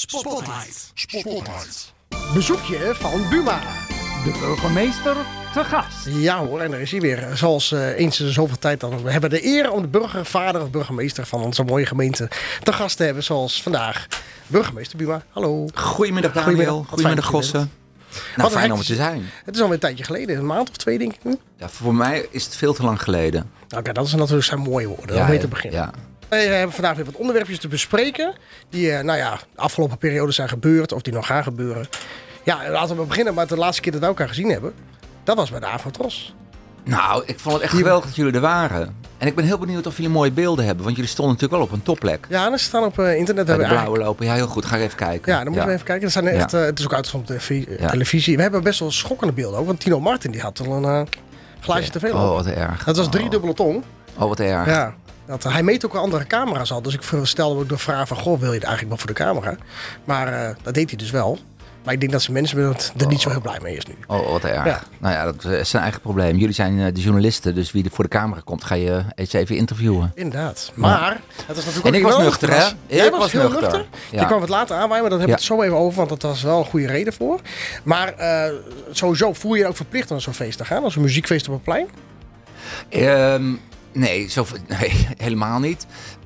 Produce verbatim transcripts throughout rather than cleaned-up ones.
Spotlight. Spotlight. Bezoekje van Buma. De burgemeester te gast. Ja hoor, en daar is hij weer. Zoals uh, eens in zoveel tijd dan. We hebben de eer om de burgervader of burgemeester van onze mooie gemeente te gast te hebben. Zoals vandaag. Burgemeester Buma, hallo. Goedemiddag Daniel. Goedemiddag Gossen. Nou, Wat fijn om er te zijn. Het is alweer een tijdje geleden, een maand of twee denk ik nu. Ja, voor mij is het veel te lang geleden. Oké, okay, dat is natuurlijk zijn mooie woorden, ja, om mee te beginnen. Ja. We hebben vandaag weer wat onderwerpjes te bespreken. Die uh, nou ja, de afgelopen periode zijn gebeurd of die nog gaan gebeuren. Ja, laten we beginnen met de laatste keer dat we elkaar gezien hebben. Dat was bij de Avrotros. Nou, ik vond het echt geweldig dat jullie er waren. En ik ben heel benieuwd of jullie mooie beelden hebben. Want jullie stonden natuurlijk wel op een topplek. Ja, en ze staan op uh, internet. Bij de blauwe eigenlijk... lopen. Ja, heel goed. Ga even kijken. Ja, dan moeten ja. we even kijken. Er zijn echt, ja. uh, het is ook uitgezonden op de ja. televisie. We hebben best wel schokkende beelden ook. Want Tino Martin die had al een uh, glaasje ja. te veel. Oh, wat erg. Dat was drie oh. dubbele tong. Oh, wat erg. Ja. Dat, hij meet ook wel andere camera's al. Dus ik stelde ook de vraag van, goh, wil je het eigenlijk wel voor de camera? Maar uh, dat deed hij dus wel. Maar ik denk dat ze mensen er niet zo heel blij mee is nu. Oh, wat erg. Ja. Nou ja, dat is zijn eigen probleem. Jullie zijn de journalisten, dus wie er voor de camera komt, ga je eens even interviewen. Inderdaad. Maar, ja. het is natuurlijk en ik was wel nuchter, hè? Jij ik was, was heel nuchter. nuchter. Ja. Je kwam het later aanwaaien, maar dat hebben we ja. het zo even over, want dat was wel een goede reden voor. Maar uh, sowieso voel je je ook verplicht om naar zo'n feest te gaan, als een muziekfeest op het plein? Um, nee, zo, nee, helemaal niet.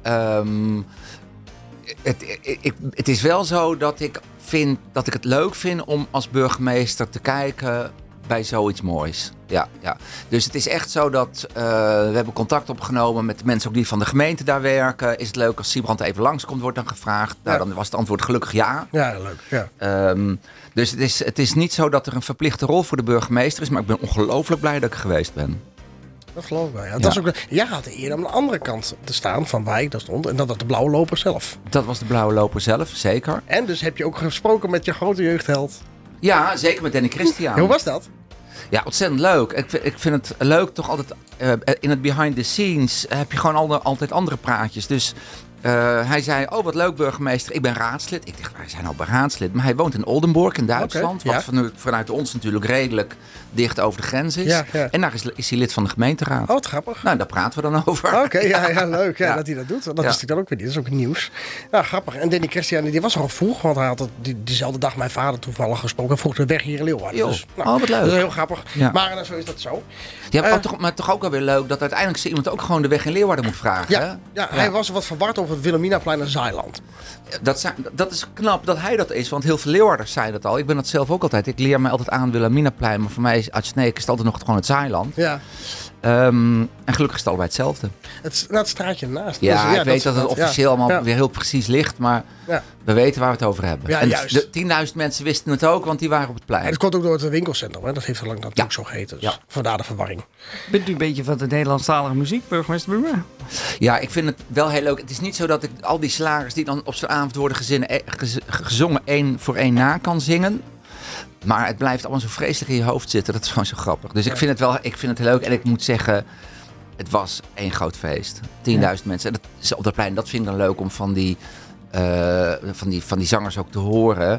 Um, het, ik, het is wel zo dat ik vind dat ik het leuk vind om als burgemeester te kijken bij zoiets moois. Ja, ja. Dus het is echt zo dat uh, we hebben contact opgenomen met de mensen ook die van de gemeente daar werken. Is het leuk als Siebrand even langskomt, wordt dan gevraagd. Nou, ja. Dan was het antwoord gelukkig ja. Ja, leuk. Ja. Um, dus het is, het is niet zo dat er een verplichte rol voor de burgemeester is, maar ik ben ongelooflijk blij dat ik geweest ben. Dat geloof ik wel, ja. Dat ja. is ook, jij had eerder aan de andere kant te staan van waar ik daar stond. En dat was de blauwe loper zelf. Dat was de blauwe loper zelf, zeker. En dus heb je ook gesproken met je grote jeugdheld. Ja, zeker met Danny Christian. Hoe was dat? Ja, ontzettend leuk. Ik, ik vind het leuk toch altijd, uh, in het behind the scenes heb je gewoon al, altijd andere praatjes. Dus uh, hij zei, oh wat leuk burgemeester, ik ben raadslid. Ik dacht, wij zijn al bij raadslid. Maar hij woont in Oldenburg in Duitsland. Okay, ja. Wat vanuit, vanuit ons natuurlijk redelijk dicht over de grens is. Ja, ja. En daar is, is hij lid van de gemeenteraad. Oh, wat grappig. Nou, daar praten we dan over. Oké, okay, ja, ja, leuk ja, ja. dat hij dat doet. Dat ja. is natuurlijk dan ook weer niet. Dat is ook nieuws. Ja, grappig. En Danny Christian, die was er al vroeg. Want hij had het, die, diezelfde dag mijn vader toevallig gesproken. En vroeg de weg hier in Leeuwarden. Jo, dus, nou, oh, wat leuk. Dat is heel grappig. Ja. Maar nou, zo is dat zo. Ja, maar, uh, toch, maar toch ook wel weer leuk dat uiteindelijk ze iemand ook gewoon de weg in Leeuwarden moet vragen. Ja, hè? ja, ja. hij was wat verward over het Wilhelminaplein en Zeiland. Dat, zijn, dat is knap dat hij dat is, want heel veel Leeuwarders zeiden dat al. Ik ben dat zelf ook altijd. Ik leer me altijd aan Wilhelminaplein, maar voor mij is Uitsneek is het altijd nog gewoon het Zeiland. Ja. Um, en gelukkig is het allebei hetzelfde. Het, nou, het straatje ernaast. Ja, dus, ja ik weet dat, dat het officieel ja. allemaal ja. weer heel precies ligt, maar ja. we weten waar we het over hebben. Ja, en juist. de tienduizend mensen wisten het ook, want die waren op het plein. En het komt ook door het winkelcentrum, hè? Dat heeft al lang natuurlijk ja. zo geheten. Dus ja. vandaar de verwarring. Bent u een beetje van de Nederlandstalige muziek, burgemeester Buma? Ja, ik vind het wel heel leuk. Het is niet zo dat ik al die slagers die dan op zo'n avond worden gezinnen, gezongen één voor één na kan zingen. Maar het blijft allemaal zo vreselijk in je hoofd zitten. Dat is gewoon zo grappig. Dus ja. ik vind het wel ik vind het leuk. En ik moet zeggen, het was één groot feest. tienduizend ja. mensen. En dat is op dat plein. Dat vind ik dan leuk om van die, uh, van, die, van die zangers ook te horen.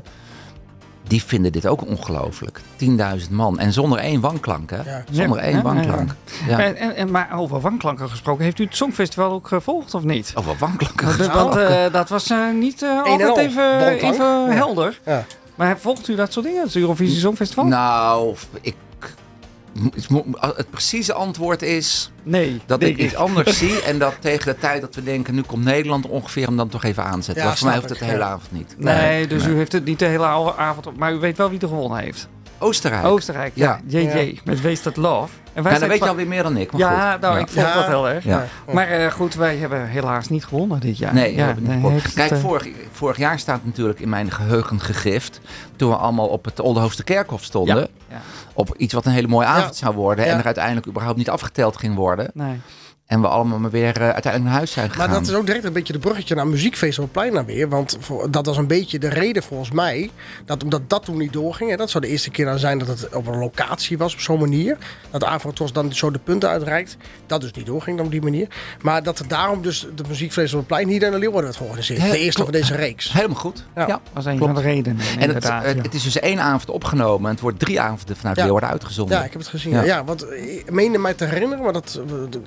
Die vinden dit ook ongelooflijk. tienduizend man. En zonder één wanklank, hè? Ja. Zonder ja. één ja, wanklank. Ja. Ja. En, en, en, maar over wanklanken gesproken. Heeft u het Songfestival ook gevolgd of niet? Over wanklanken gesproken? Want uh, dat was uh, niet uh, altijd even, even ja. helder. Ja. Maar volgt u dat soort dingen, het Eurovisie Songfestival? Nou, ik... Het precieze antwoord is nee, dat ik iets anders zie. En dat tegen de tijd dat we denken, nu komt Nederland ongeveer hem dan toch even aanzetten. Ja, voor mij hoeft het de hele ja. avond niet. Nee, nee dus nee. u heeft het niet de hele avond op. Maar u weet wel wie er gewonnen heeft. Oostenrijk. Oostenrijk, ja. ja. J J, ja. met Wasted Love. En wij ja, dan weet je alweer meer dan ik. Maar ja, goed. nou, ja. ik vond ja. dat heel erg. Ja. Maar uh, goed, wij hebben helaas niet gewonnen dit jaar. Nee, ja, we hebben niet gewonnen. Kijk, het, uh... vorig, vorig jaar staat natuurlijk in mijn geheugen gegrift. Toen we allemaal op het Oldenhoofster Kerkhof stonden. Ja. Ja. Op iets wat een hele mooie avond ja. zou worden. Ja. En er uiteindelijk überhaupt niet afgeteld ging worden. Nee. En we allemaal maar weer uh, uiteindelijk naar huis zijn gegaan. Maar dat is ook direct een beetje de bruggetje naar muziekfeest op het plein naar weer. Want voor, dat was een beetje de reden volgens mij. Dat omdat dat toen niet doorging. Hè, dat zou de eerste keer dan zijn dat het op een locatie was op zo'n manier. Dat Avrotros dan zo de punten uitreikt. Dat dus niet doorging op die manier. Maar dat er daarom dus de muziekfeest op het plein hier in de Leeuwarden werd georganiseerd. He, de eerste van deze reeks. Helemaal goed. Ja, ja was een klopt. van de redenen. En het, uh, het is dus één avond opgenomen. En het wordt drie avonden vanuit ja. Leeuwarden uitgezonden. Ja, ik heb het gezien. Ja, ja want ik meende mij te herinneren. Maar dat, ik ben niet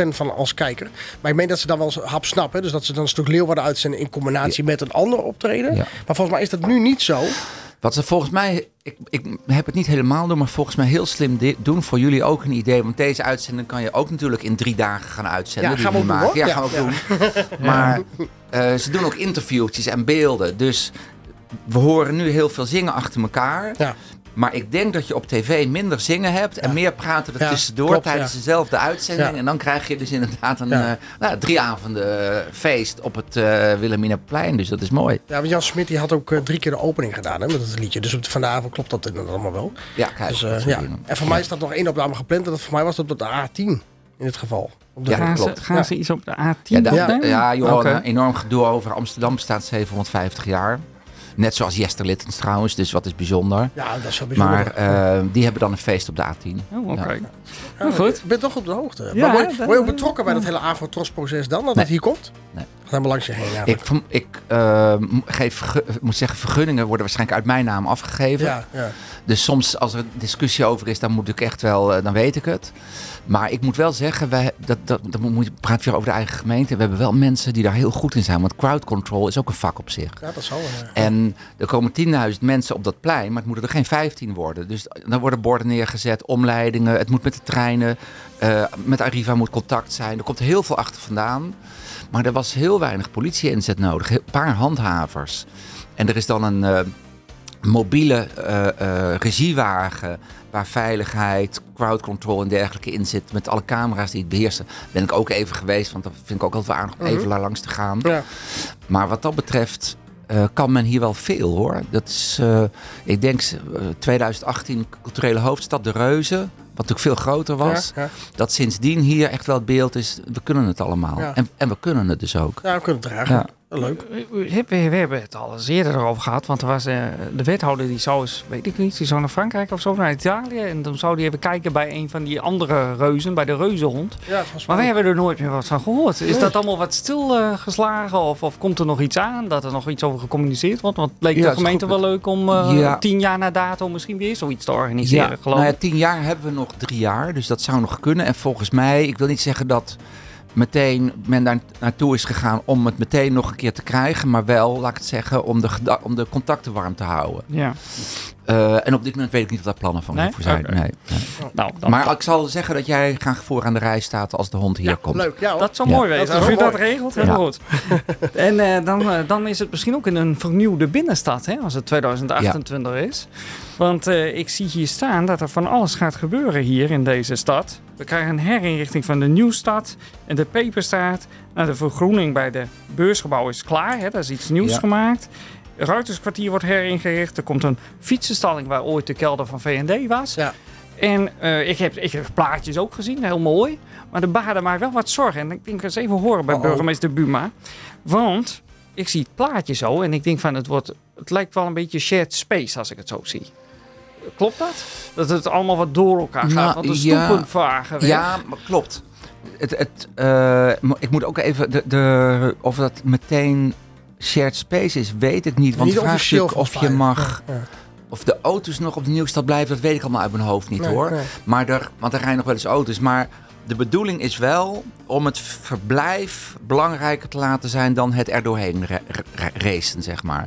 fan van als kijker. Maar ik meen dat ze dan wel eens hap snappen. Dus dat ze dan een stuk Leeuwarden uitzenden in combinatie ja. met een ander optreden. Ja. Maar volgens mij is dat nu niet zo. Wat ze volgens mij, ik, ik heb het niet helemaal door, maar volgens mij heel slim di- doen. Voor jullie ook een idee. Want deze uitzending kan je ook natuurlijk in drie dagen gaan uitzenden. Ja, gaan we ook maken. doen. Ja, ja, gaan we ja. ook doen. Maar uh, ze doen ook interviewtjes en beelden. Dus we horen nu heel veel zingen achter elkaar. Ja. Maar ik denk dat je op tv minder zingen hebt en ja. meer praten er ja, tussendoor klopt, tijdens ja. dezelfde uitzending. Ja. En dan krijg je dus inderdaad een ja. uh, nou, drie avonden feest op het uh, Wilhelminaplein. Dus dat is mooi. Ja, want Jan Smit die had ook uh, drie keer de opening gedaan hè, met het liedje. Dus op de, vanavond klopt dat allemaal wel. Ja, kijk. Dus, uh, ja. En voor ja. mij is dat nog één opname gepland. En dat voor mij was dat op de A tien in dit geval. Op de ja, gaan klopt. Ze, gaan ja. ze iets op de A tien? Ja, da- ja, ja joh, okay. een enorm gedoe over. Amsterdam bestaat zevenhonderdvijftig jaar. Net zoals Jesterlittens trouwens, dus wat is bijzonder. Ja, dat is wel bijzonder. Maar uh, die hebben dan een feest op de A tien. Oh, oké. Okay. Ja. Ja, nou, goed. Ik ben toch op de hoogte. Ja, maar word, dat, word je ook betrokken bij dat hele AVRO-TROS-proces dan, dat nee. het hier komt? Nee. Gaat helemaal langs je heen. Ik, ik uh, geef, vergu- moet zeggen, vergunningen worden waarschijnlijk uit mijn naam afgegeven. Ja, ja. Dus soms als er discussie over is, dan moet ik echt wel, uh, dan weet ik het. Maar ik moet wel zeggen, wij, dat, dat, dat moet je praten weer over de eigen gemeente. We hebben wel mensen die daar heel goed in zijn. Want crowd control is ook een vak op zich. Ja, dat zal wel. Ja. En er komen tienduizend mensen op dat plein, maar het moeten er geen vijftien worden. Dus dan worden borden neergezet, omleidingen. Het moet met de treinen. Uh, met Arriva moet contact zijn. Er komt heel veel achter vandaan. Maar er was heel weinig politie-inzet nodig. Een paar handhavers. En er is dan een uh, mobiele uh, uh, regiewagen waar veiligheid, crowd control en dergelijke in zit. Met alle camera's die het beheersen. Ben ik ook even geweest, want dat vind ik ook altijd wel aardig om even mm-hmm. langs te gaan. Ja. Maar wat dat betreft uh, kan men hier wel veel hoor. Dat is, uh, ik denk uh, twintig achttien culturele hoofdstad De Reuzen. Wat natuurlijk veel groter was. Ja, ja. Dat sindsdien hier echt wel het beeld is, we kunnen het allemaal. Ja. En, en we kunnen het dus ook. Ja, we kunnen het dragen. Ja. Leuk. We, we hebben het al eens eerder erover gehad. Want er was uh, de wethouder die zou eens, weet ik niet, die zou naar Frankrijk of zo, naar Italië. En dan zou die even kijken bij een van die andere reuzen, bij de reuzenhond. Ja, maar we hebben er nooit meer wat van gehoord. Is dat allemaal wat stilgeslagen uh, of, of komt er nog iets aan? Dat er nog iets over gecommuniceerd wordt? Want het leek ja, de gemeente wel leuk om uh, ja. tien jaar na dato misschien weer zoiets te organiseren. Ja, geloof nou ja, tien jaar hebben we nog drie jaar. Dus dat zou nog kunnen. En volgens mij, ik wil niet zeggen dat meteen men daar naartoe is gegaan om het meteen nog een keer te krijgen. Maar wel, laat ik het zeggen, om de, om de contacten warm te houden. Ja. Uh, en op dit moment weet ik niet wat daar plannen van nee? voor zijn. Okay. Nee, nee. Nou, maar dan... ik zal zeggen dat jij graag voor aan de rij staat als de hond hier ja, komt. Leuk, ja, dat zou ja. mooi wezen. Als u dat regelt, heel ja. goed. En uh, dan, uh, dan is het misschien ook in een vernieuwde binnenstad, hè, als het twintig achtentwintig ja. is. Want uh, ik zie hier staan dat er van alles gaat gebeuren hier in deze stad. We krijgen een herinrichting van de Nieuwstad en de Peperstraat. Nou, de vergroening bij de beursgebouw is klaar. Hè, daar is iets nieuws ja. gemaakt. Het Ruiterskwartier wordt heringericht. Er komt een fietsenstalling waar ooit de kelder van V en D was. Ja. En uh, ik, heb, ik heb plaatjes ook gezien, heel mooi. Maar de baden maakt wel wat zorgen. En ik denk eens even horen bij oh, burgemeester Buma. Want ik zie het plaatje zo en ik denk van het wordt, het lijkt wel een beetje shared space als ik het zo zie. Klopt dat? Dat het allemaal wat door elkaar gaat. Nou, want de stoepen ja, vragen weg. Ja, maar klopt. Het, het, uh, ik moet ook even, de, de, of dat meteen shared space is, weet ik niet. Want niet de vraag is natuurlijk of je mag, ja, ja. of de auto's nog op de Nieuwstad blijven, dat weet ik allemaal uit mijn hoofd niet nee, hoor. Nee. Maar er, want er rijden nog wel eens auto's. Maar de bedoeling is wel om het verblijf belangrijker te laten zijn dan het er doorheen ra- ra- racen, zeg maar.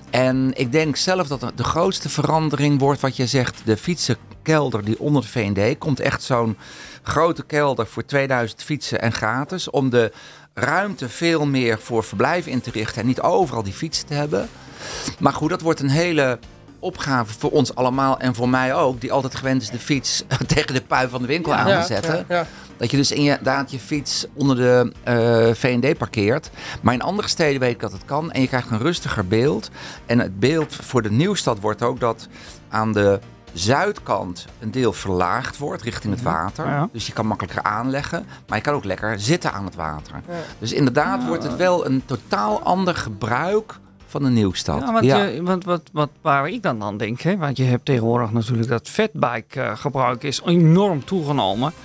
En ik denk zelf dat de grootste verandering wordt wat je zegt, de fietsenkelder die onder de V en D komt. Echt zo'n grote kelder voor tweeduizend fietsen en gratis. Om de ruimte veel meer voor verblijf in te richten en niet overal die fietsen te hebben. Maar goed, dat wordt een hele opgave voor ons allemaal en voor mij ook, die altijd gewend is de fiets tegen de pui van de winkel ja, aan te ja, zetten. Ja, ja. Dat je dus inderdaad je fiets onder de uh, V en D parkeert. Maar in andere steden weet ik dat het kan en je krijgt een rustiger beeld. En het beeld voor de Nieuwstad wordt ook dat aan de zuidkant een deel verlaagd wordt richting het water. Ja. Dus je kan makkelijker aanleggen, maar je kan ook lekker zitten aan het water. Ja. Dus inderdaad ja. wordt het wel een totaal ander gebruik van de Nieuwstad. Ja, want, ja. Je, want wat, wat, waar ik dan aan denk, hè, want je hebt tegenwoordig natuurlijk dat fatbike uh, gebruik is enorm toegenomen.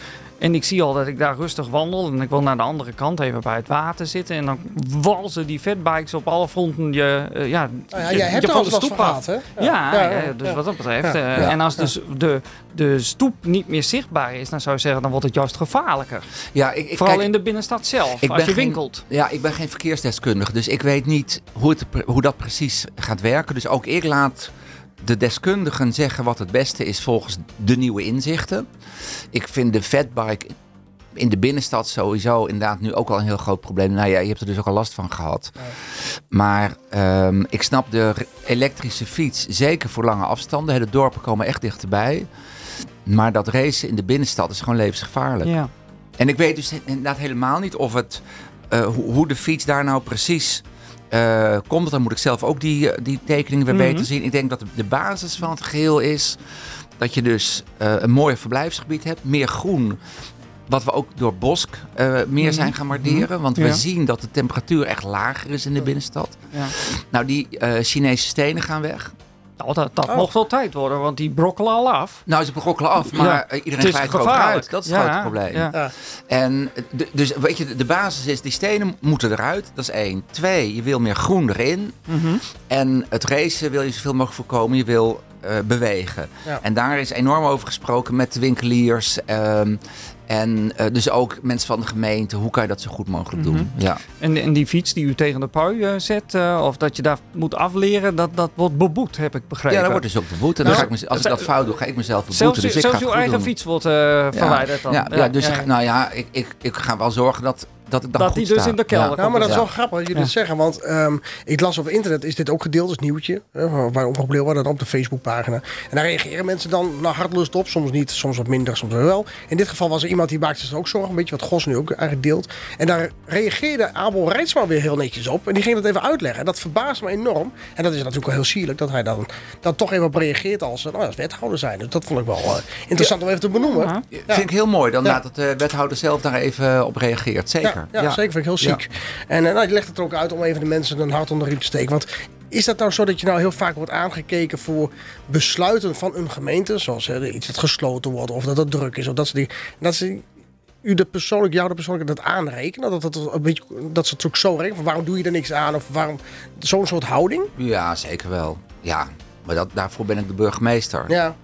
En ik zie al dat ik daar rustig wandel. En ik wil naar de andere kant even bij het water zitten. En dan walsen die fatbikes op alle fronten je, uh, ja, Nou ja, je, jij hebt je er van al de last stoep van af. gehad, hè? Ja, Ja, ja, ja, dus ja. wat dat betreft. Ja, uh, ja, en als ja. dus de, de stoep niet meer zichtbaar is, dan zou je zeggen, dan wordt het juist gevaarlijker. Ja, ik, ik, Vooral kijk, in de binnenstad zelf, ik als ben je geen- winkelt. Ja, ik ben geen verkeersdeskundige, dus ik weet niet hoe, het, pre- hoe dat precies gaat werken. Dus ook ik laat de deskundigen zeggen wat het beste is volgens de nieuwe inzichten. Ik vind de fatbike in de binnenstad sowieso inderdaad nu ook al een heel groot probleem. Nou ja, je hebt er dus ook al last van gehad. Ja. Maar um, ik snap de re- elektrische fiets zeker voor lange afstanden. De dorpen komen echt dichterbij. Maar dat racen in de binnenstad is gewoon levensgevaarlijk. Ja. En ik weet dus inderdaad helemaal niet of het, uh, hoe, hoe de fiets daar nou precies uh, komt. Dan moet ik zelf ook die, uh, die tekeningen weer Mhm. beter zien. Ik denk dat de basis van het geheel is dat je dus uh, een mooi verblijfsgebied hebt. Meer groen. Wat we ook door Bosk uh, meer Mhm. zijn gaan waarderen. Want we Ja. zien dat de temperatuur echt lager is in de binnenstad. Ja. Nou, die uh, Chinese stenen gaan weg. Nou, dat dat Oh. mocht wel tijd worden, want die brokkelen al af. Nou, ze brokkelen af, maar Ja. uh, iedereen Het is glijdt erover gevaarlijk. uit. Dat is het Ja, grote probleem. ja. Ja. En de- dus weet je, de basis is, die stenen moeten eruit. Dat is één. Twee, je wil meer groen erin. Mhm. En het racen wil je zoveel mogelijk voorkomen. Je wil uh, bewegen. Ja. En daar is enorm over gesproken met de winkeliers. Um, en uh, dus ook mensen van de gemeente. Hoe kan je dat zo goed mogelijk doen? Mhm. Ja. En, en die fiets die u tegen de pui uh, zet, uh, of dat je daar moet afleren, dat, dat wordt beboet, heb ik begrepen. ja, dat wordt dus ook beboet. En dan Nou, ga ik me, als ik dat fout doe, ga ik mezelf beboeten. zelfs Dus ik zelfs ga uw het goed eigen doen. fiets wordt uh, verwijderd dan. Ja, ja, dus ik- nou ja, ik, ik, ik ga wel zorgen dat, dat ik dan Dat goed die dus sta. in de kelder Ja. komt. Nou, maar dat is Ja. wel grappig dat jullie Ja. dit zeggen. Want um, ik las op internet, is dit ook gedeeld als nieuwtje. Uh, waar op Leeuwarden dan op de Facebookpagina. En daar reageren mensen dan naar hartlust op. Soms niet, soms wat minder, soms wel. In dit geval was er iemand die maakte zich ook zorgen. Een beetje wat Gos nu ook eigenlijk deelt. En daar reageerde Abel Rijtsma weer heel netjes op. En die ging dat even uitleggen. En dat verbaast me enorm. En dat is natuurlijk wel heel sierlijk dat hij dan, dan toch even op reageert als, nou, als wethouder zijn. Dus dat vond ik wel uh, interessant om even te benoemen. Ja. Ja. Vind ik heel mooi dan Ja. laat het de wethouder zelf daar even op reageert. Zeker. Ja, ja, zeker. Vind ik heel ziek. En uh, nou, die legt het er ook uit om even de mensen een hart onder de riem te steken. Want is dat nou zo dat je nou heel vaak wordt aangekeken voor besluiten van een gemeente? Zoals uh, iets dat gesloten wordt of dat het druk is of dat soort dingen. En dat ze u de persoonlijk, jou de persoonlijk dat aanrekenen? Dat, dat, een beetje, dat ze het ook zo rekenen? Van waarom doe je er niks aan? Of waarom zo'n soort houding? Ja, zeker wel. Ja, maar dat, daarvoor ben ik de burgemeester. Ja.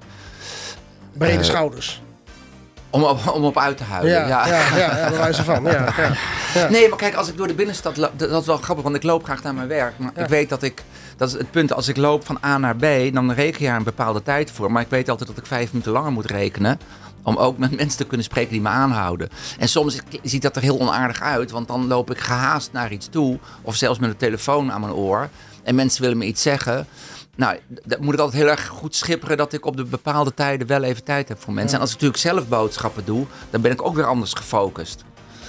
Brede Uh, schouders. Om, op, om op uit te huilen. Ja, Ja. ja, ja, ja, bij wijze van. Ja, ja. Ja. Nee, maar kijk, als ik door de binnenstad loop, dat dat is wel grappig, want ik loop graag naar mijn werk. Maar Ja. ik weet dat ik, dat is het punt, als ik loop van A naar B, dan reken je er een bepaalde tijd voor. Maar ik weet altijd dat ik vijf minuten langer moet rekenen. Om ook met mensen te kunnen spreken die me aanhouden. En soms ziet dat er heel onaardig uit, want dan loop ik gehaast naar iets toe. Of zelfs met een telefoon aan mijn oor. En mensen willen me iets zeggen. Nou, dat moet ik altijd heel erg goed schipperen dat ik op de bepaalde tijden wel even tijd heb voor mensen. Ja. En als ik natuurlijk zelf boodschappen doe, dan ben ik ook weer anders gefocust.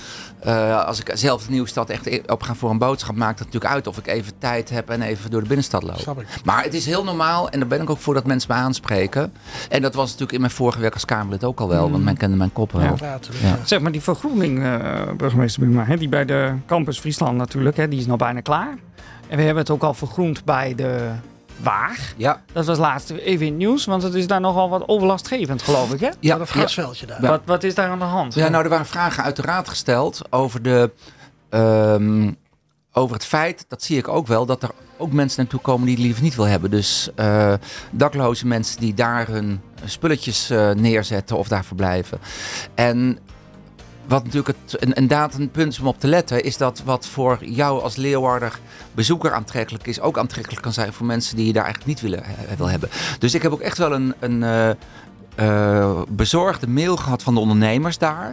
Uh, als ik zelf de Nieuwstad echt op ga voor een boodschap, maakt het natuurlijk uit of ik even tijd heb en even door de binnenstad loop. Snap ik. Maar het is heel normaal en daar ben ik ook voor dat mensen me aanspreken. En dat was natuurlijk in mijn vorige werk als Kamerlid ook al wel, Mm. want men kende mijn kop wel. Ja. Ja, natuurlijk. Ja. Ja. Zeg maar, die vergroening, uh, burgemeester Buma, hè, die bij de Campus Friesland natuurlijk, hè, die is nou bijna klaar. En we hebben het ook al vergroend bij de Waag. Ja, Dat was laatst even in het nieuws, want het is daar nogal wat overlastgevend, geloof ik, hè? ja, dat ja. grasveldje daar. Wat, wat is daar aan de hand? Ja, nou, er waren vragen uit de raad gesteld over, de, um, over het feit, dat zie ik ook wel, dat er ook mensen naartoe komen die het liever niet wil hebben. Dus uh, dakloze mensen die daar hun spulletjes uh, neerzetten of daar verblijven. En wat natuurlijk het, een, inderdaad een punt is om op te letten, is dat wat voor jou als Leeuwarder bezoeker aantrekkelijk is, ook aantrekkelijk kan zijn voor mensen die je daar eigenlijk niet willen uh, wil hebben. Dus ik heb ook echt wel een, een uh, uh, bezorgde mail gehad van de ondernemers daar.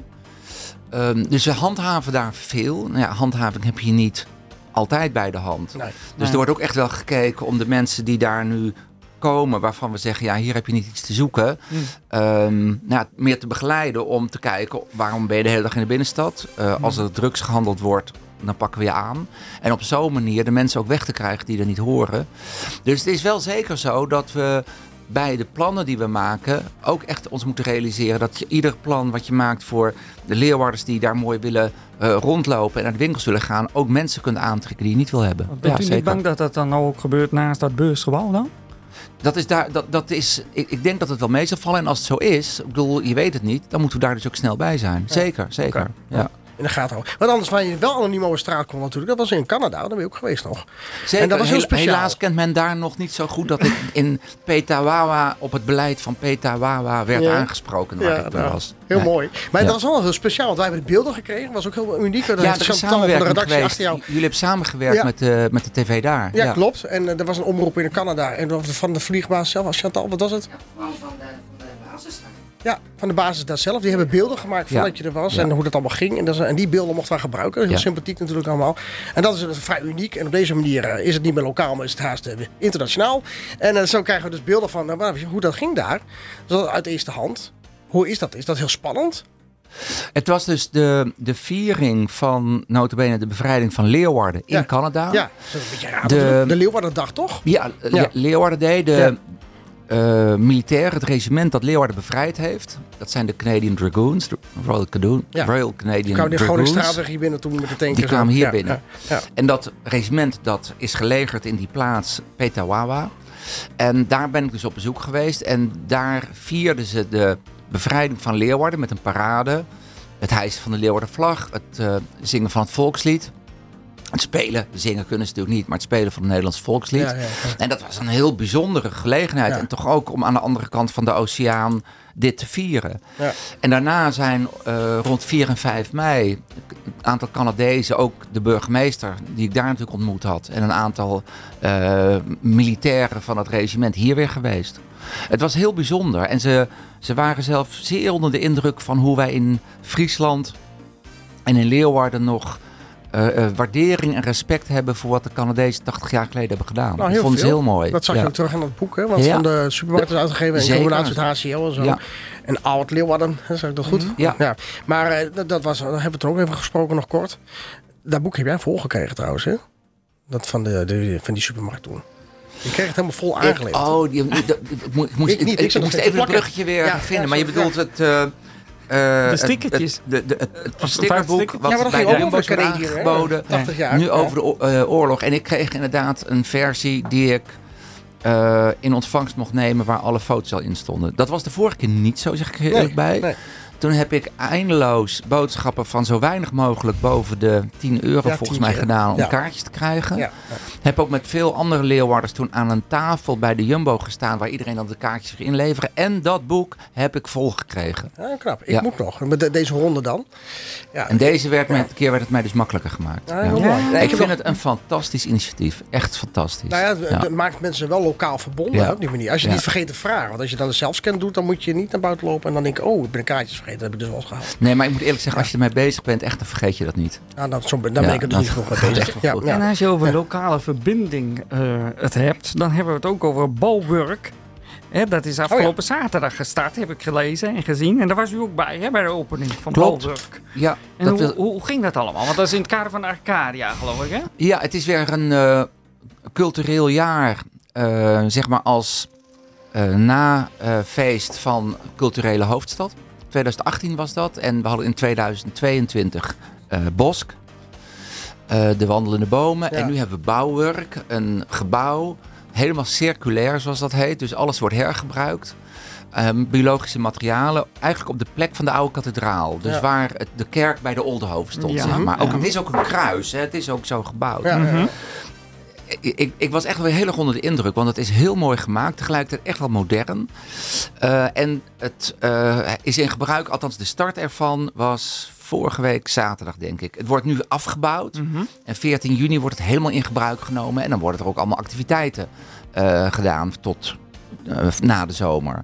Um, dus we handhaven daar veel. Nou ja, handhaving heb je niet altijd bij de hand. Nee. Dus Nee. er wordt ook echt wel gekeken om de mensen die daar nu komen, waarvan we zeggen, ja, hier heb je niet iets te zoeken. Hm. Um, nou, meer te begeleiden om te kijken, waarom ben je de hele dag in de binnenstad? Uh, Hm. als er drugs gehandeld wordt, dan pakken we je aan. En op zo'n manier de mensen ook weg te krijgen die er niet horen. Dus het is wel zeker zo dat we bij de plannen die we maken ook echt ons moeten realiseren dat je ieder plan wat je maakt voor de Leeuwarders die daar mooi willen uh, rondlopen en naar de winkels willen gaan, ook mensen kunt aantrekken die je niet wil hebben. Bent Ja, u niet zeker. bang dat dat dan ook gebeurt naast dat beursgebouw dan? Dat is daar, dat, dat is, ik, ik denk dat het wel mee zal vallen. En als het zo is, ik bedoel, je weet het niet, dan moeten we daar dus ook snel bij zijn. Ja. Zeker, zeker. Okay. Ja. In de gaten houden. Want anders waar je wel anoniem over straat kon natuurlijk. Dat was in Canada, daar ben je ook geweest nog. Zeker, en dat was heel speciaal. Helaas kent men daar nog niet zo goed dat ik in Petawawa op het beleid van Petawawa werd ja. aangesproken waar ja, ik nou, was. Heel ja. mooi. Maar ja. dat was wel heel speciaal, want wij hebben de beelden gekregen. Dat was ook heel uniek. Ja, dat is samenwerking van de redactie geweest. achter jou. Jullie hebben samengewerkt ja. met, de, met de tv daar. Ja, ja. klopt. En uh, er was een omroep in Canada. En van de vliegbaas zelf, Chantal, wat was het? Ja, van de, van de basis daar. Ja, van de basis daar zelf. Die hebben beelden gemaakt voordat ja. je er was. Ja. En hoe dat allemaal ging. En, dat is, en die beelden mochten we gebruiken. Heel ja. sympathiek natuurlijk allemaal. En dat is uh, vrij uniek. En op deze manier uh, is het niet meer lokaal, maar is het haast uh, internationaal. En uh, zo krijgen we dus beelden van uh, hoe dat ging daar. Dus uit eerste hand. Hoe is dat? Is dat heel spannend? Het was dus de, de viering van nota bene de bevrijding van Leeuwarden in ja. Canada. Ja, dat is een beetje raar. De, de Leeuwardendag, toch? Ja, ja. Leeuwarden Day. De ja. uh, militair, het regiment dat Leeuwarden bevrijd heeft. Dat zijn de Canadian Dragoons. De Royal, Cado- ja. Royal Canadian die Dragoons. Die kwamen gewoon straatweg hier binnen toen met de tankers. Die kwamen hier ja, binnen. Ja, ja. En dat regiment dat is gelegerd in die plaats Petawawa. En daar ben ik dus op bezoek geweest. En daar vierden ze de bevrijding van Leeuwarden met een parade. Het hijsen van de Leeuwardenvlag. Het uh, zingen van het volkslied. Het spelen, zingen kunnen ze natuurlijk niet, maar het spelen van het Nederlands volkslied. Ja, ja, ja. En dat was een heel bijzondere gelegenheid. Ja. En toch ook om aan de andere kant van de oceaan dit te vieren. Ja. En daarna zijn uh, rond vier en vijf mei een aantal Canadezen, ook de burgemeester die ik daar natuurlijk ontmoet had. En een aantal uh, militairen van het regiment hier weer geweest. Het was heel bijzonder. En ze, ze waren zelf zeer onder de indruk van hoe wij in Friesland en in Leeuwarden nog Uh, uh, waardering en respect hebben voor wat de Canadezen tachtig jaar geleden hebben gedaan. Nou, ik vond het heel mooi. Dat zag ja. je ook terug in dat boek, hè? Wat ja. van de supermarkt is uitgegeven in combinatie met H C L en zo. Ja. En Oud Leeuwarden, zeg ik dat goed? Ja. ja. Maar uh, dat was, daar hebben we toen ook even gesproken nog kort. Dat boek heb jij volgekregen trouwens, hè? Dat van, de, de, van die supermarkt toen. Je kreeg het helemaal vol aangeleverd. Ik, oh, die, die, die, ik moest, ik niet, ik, ik moest even het bruggetje weer ja, vinden. Ja, maar je bedoelt ja. het... Uh, Uh, de stickertjes. Het, de, de, het, het stickerboek wat ja, bij de Jumbo's werd aangeboden. jaar, nu ja. over de uh, oorlog. En ik kreeg inderdaad een versie die ik uh, in ontvangst mocht nemen waar alle foto's al in stonden. Dat was de vorige keer niet zo, zeg ik er eerlijk bij. Nee. Toen heb ik eindeloos boodschappen van zo weinig mogelijk boven de tien euro ja, volgens mij keer. gedaan om ja. kaartjes te krijgen. Ja. Ja. Heb ook met veel andere Leeuwarders toen aan een tafel bij de Jumbo gestaan waar iedereen dan de kaartjes weer inleveren. En dat boek heb ik volgekregen. Ja, knap. Ik ja. moet nog. Met de, deze ronde dan. Ja. En deze werd met, keer werd het mij dus makkelijker gemaakt. Ja, ja. Ja. Ja. Ik vind nog... het een fantastisch initiatief. Echt fantastisch. Nou ja, het ja. maakt mensen wel lokaal verbonden ja. op die manier. Als je ja. niet vergeet te vragen. Want als je dan de zelfscan doet, dan moet je niet naar buiten lopen en dan denk ik, oh, ik ben een kaartjes vergeten. Dat heb ik dus wel eens gehaald. Nee, maar ik moet eerlijk zeggen, als je ermee bezig bent, echt, dan vergeet je dat niet. Ja, dan, dan ben ja, ik er dus niet genoeg mee bezig. Ja, ja. En als je over ja. lokale verbinding uh, het hebt, dan hebben we het ook over Bouwwerk. Hè, dat is afgelopen oh ja. zaterdag gestart, heb ik gelezen en gezien. En daar was u ook bij, hè, bij de opening van Bouwwerk. Ja. En hoe, wil... hoe ging dat allemaal? Want dat is in het kader van Arcadia, geloof ik, hè? Ja, het is weer een uh, cultureel jaar, uh, zeg maar als uh, na-feest uh, van culturele hoofdstad. twintig achttien was dat. En we hadden in tweeduizend tweeëntwintig uh, Bosk. Uh, de wandelende bomen. Ja. En nu hebben we Bouwwerk. Een gebouw. Helemaal circulair zoals dat heet. Dus alles wordt hergebruikt. Um, biologische materialen. Eigenlijk op de plek van de oude kathedraal. Dus ja. waar het, de kerk bij de Oldenhoven stond. Ja. Zeg maar. Ook, ja. Het is ook een kruis. Hè. Het is ook zo gebouwd. Ja, mm-hmm. ja. Ik, ik, ik was echt wel heel erg onder de indruk, want het is heel mooi gemaakt, tegelijkertijd echt wel modern. Uh, en het uh, is in gebruik, althans de start ervan was vorige week zaterdag, denk ik. Het wordt nu afgebouwd mm-hmm. en veertien juni wordt het helemaal in gebruik genomen. En dan worden er ook allemaal activiteiten uh, gedaan tot uh, na de zomer.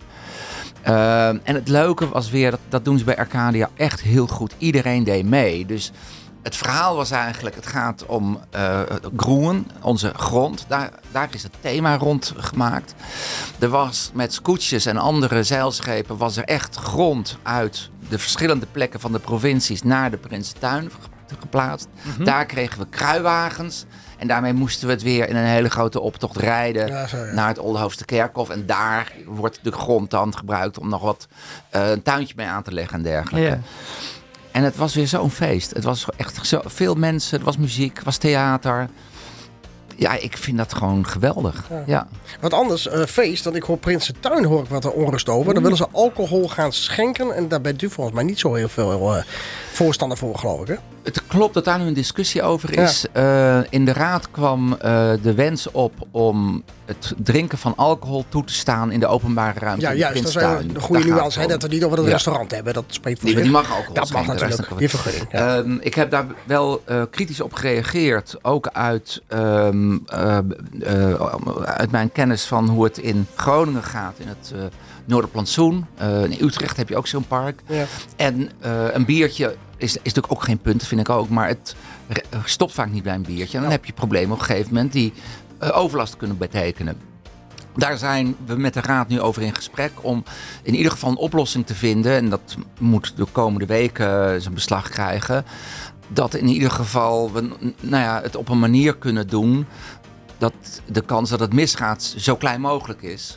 Uh, en het leuke was weer, dat, dat doen ze bij Arcadia echt heel goed. Iedereen deed mee, dus... Het verhaal was eigenlijk, het gaat om uh, groen, onze grond. Daar, daar is het thema rond gemaakt. Er was met scootjes en andere zeilschepen was er echt grond uit de verschillende plekken van de provincies naar de Prinsentuin geplaatst. Mm-hmm. Daar kregen we kruiwagens. En daarmee moesten we het weer in een hele grote optocht rijden ja, zo, ja. naar het Oldenhoofse kerkhof. En daar wordt de grond dan gebruikt om nog wat uh, een tuintje mee aan te leggen en dergelijke. Yeah. En het was weer zo'n feest. Het was echt zo veel mensen, het was muziek, het was theater. Ja, ik vind dat gewoon geweldig. Ja. Ja. Wat anders, uh, feest, want ik hoor Prinsentuin hoor ik wat er onrust over. Mm. Dan willen ze alcohol gaan schenken en daar bent u volgens mij niet zo heel veel uh, voorstander voor, geloof ik. Hè? Het klopt dat daar nu een discussie over is. Ja. Uh, in de raad kwam uh, de wens op om het drinken van alcohol toe te staan in de openbare ruimte. Ja, juist. Dat is een goede nuance, hè, dat we niet over het ja. restaurant hebben. Dat spreekt voor zich. Die, die mag alcohol Dat schenken, mag natuurlijk, die vergunning. Ja. Uh, ik heb daar wel uh, kritisch op gereageerd. Ook uit, um, uh, uh, uit mijn kennis van hoe het in Groningen gaat. In het uh, Noorderplantsoen. Uh, in Utrecht heb je ook zo'n park. Ja. En uh, een biertje is, is natuurlijk ook geen punt, vind ik ook. Maar het stopt vaak niet bij een biertje. En dan ja. heb je problemen op een gegeven moment die uh, overlast kunnen betekenen. Daar zijn we met de Raad nu over in gesprek om in ieder geval een oplossing te vinden. En dat moet de komende weken zijn beslag krijgen. Dat in ieder geval we nou ja, het op een manier kunnen doen dat de kans dat het misgaat zo klein mogelijk is.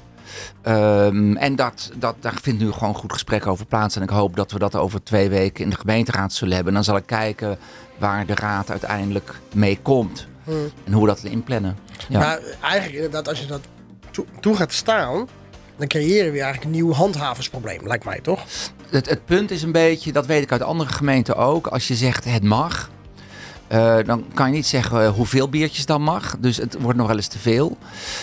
Um, en dat, dat, daar vindt nu gewoon goed gesprek over plaats. En ik hoop dat we dat over twee weken in de gemeenteraad zullen hebben. En dan zal ik kijken waar de Raad uiteindelijk mee komt. Hmm. En hoe we dat inplannen. Ja. Maar eigenlijk inderdaad, als je dat toe, toe gaat staan, dan creëren we eigenlijk een nieuw handhaversprobleem, lijkt mij toch? Het, het punt is een beetje, dat weet ik uit andere gemeenten ook. Als je zegt het mag, Uh, dan kan je niet zeggen uh, hoeveel biertjes dan mag. Dus het wordt nog wel eens te veel.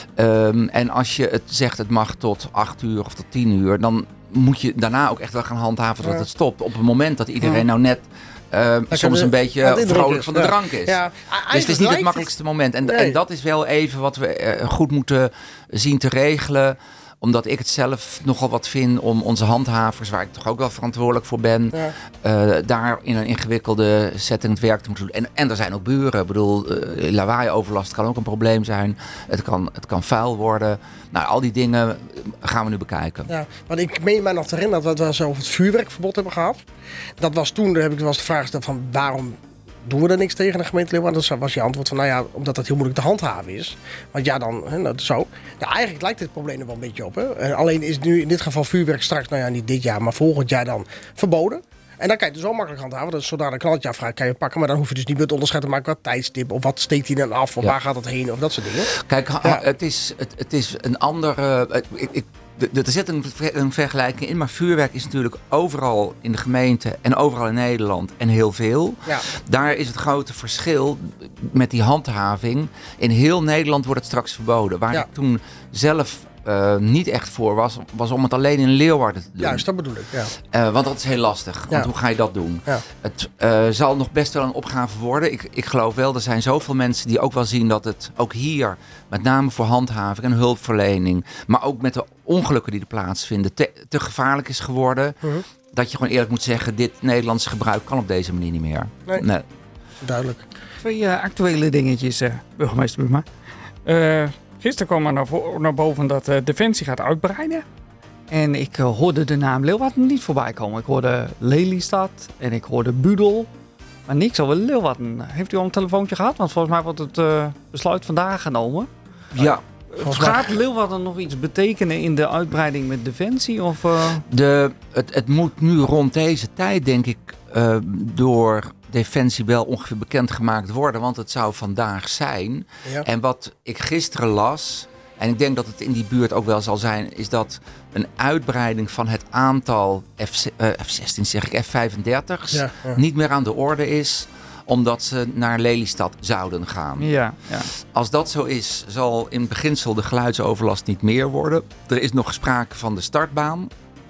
Um, en als je het zegt het mag tot acht uur of tot tien uur, dan moet je daarna ook echt wel gaan handhaven dat ja. het stopt. Op het moment dat iedereen ja. nou net uh, soms een beetje vrolijk is. van de ja. drank is. Ja. Dus het is niet het makkelijkste moment. En, nee. en dat is wel even wat we uh, goed moeten zien te regelen. Omdat ik het zelf nogal wat vind om onze handhavers, waar ik toch ook wel verantwoordelijk voor ben, ja. uh, daar in een ingewikkelde setting het werk te moeten doen. En, en er zijn ook buren. Ik bedoel, uh, lawaai-overlast kan ook een probleem zijn. Het kan, het kan vuil worden. Nou, al die dingen gaan we nu bekijken. Ja, want ik meen mij nog te herinneren dat we het over het vuurwerkverbod hebben gehad. Dat was toen, daar heb ik wel eens de vraag gesteld van waarom doen we er niks tegen de gemeente Leeuwarden? Dat was je antwoord van, nou ja, omdat dat heel moeilijk te handhaven is. Want ja, dan, hè, nou, zo. Ja, eigenlijk lijkt dit probleem er wel een beetje op. Hè? En alleen is nu in dit geval vuurwerk straks, nou ja, niet dit jaar, maar volgend jaar dan verboden. En dan kan je het zo makkelijk handhaven. Dat is zodra een knalletje afvraagt, kan je pakken. Maar dan hoef je dus niet meer het onderscheid te maken qua tijdstip. Of wat steekt hij dan af? Of ja. waar gaat het heen? Of dat soort dingen. Kijk, ja. het, is, het, het is een andere... Uh, ik, ik, Er zit een, een vergelijking in, maar vuurwerk is natuurlijk overal in de gemeente en overal in Nederland en heel veel. Ja. Daar is het grote verschil met die handhaving. In heel Nederland wordt het straks verboden. Waar ja. ik toen zelf uh, niet echt voor was, was om het alleen in Leeuwarden te doen. Juist, dat bedoel ik. Ja. Uh, want dat is heel lastig. Want ja. hoe ga je dat doen? Ja. Het uh, zal nog best wel een opgave worden. Ik, ik geloof wel, er zijn zoveel mensen die ook wel zien dat het ook hier, met name voor handhaving en hulpverlening, maar ook met de ongelukken die er plaatsvinden, te, te gevaarlijk is geworden. Uh-huh. Dat je gewoon eerlijk moet zeggen, dit Nederlandse gebruik kan op deze manier niet meer. Nee, nee. Duidelijk. Twee uh, actuele dingetjes, uh, burgemeester Buma. Uh, gisteren kwam er naar, vo- naar boven dat uh, Defensie gaat uitbreiden. En ik uh, hoorde de naam Leeuwarden niet voorbij komen. Ik hoorde Lelystad en ik hoorde Budel. Maar niks over Leeuwarden. Heeft u al een telefoontje gehad? Want volgens mij wordt het uh, besluit vandaag genomen. Ja. Gaat Leeuwarden nog iets betekenen in de uitbreiding met Defensie? Of, uh... de, het, het moet nu rond deze tijd, denk ik, uh, door Defensie wel ongeveer bekendgemaakt worden. Want het zou vandaag zijn. Ja. En wat ik gisteren las, en ik denk dat het in die buurt ook wel zal zijn, is dat een uitbreiding van het aantal F, uh, F zestien, zeg ik, F vijfendertig's ja, ja. niet meer aan de orde is, omdat ze naar Lelystad zouden gaan. Ja, ja. Als dat zo is, zal in beginsel de geluidsoverlast niet meer worden. Er is nog sprake van de startbaan,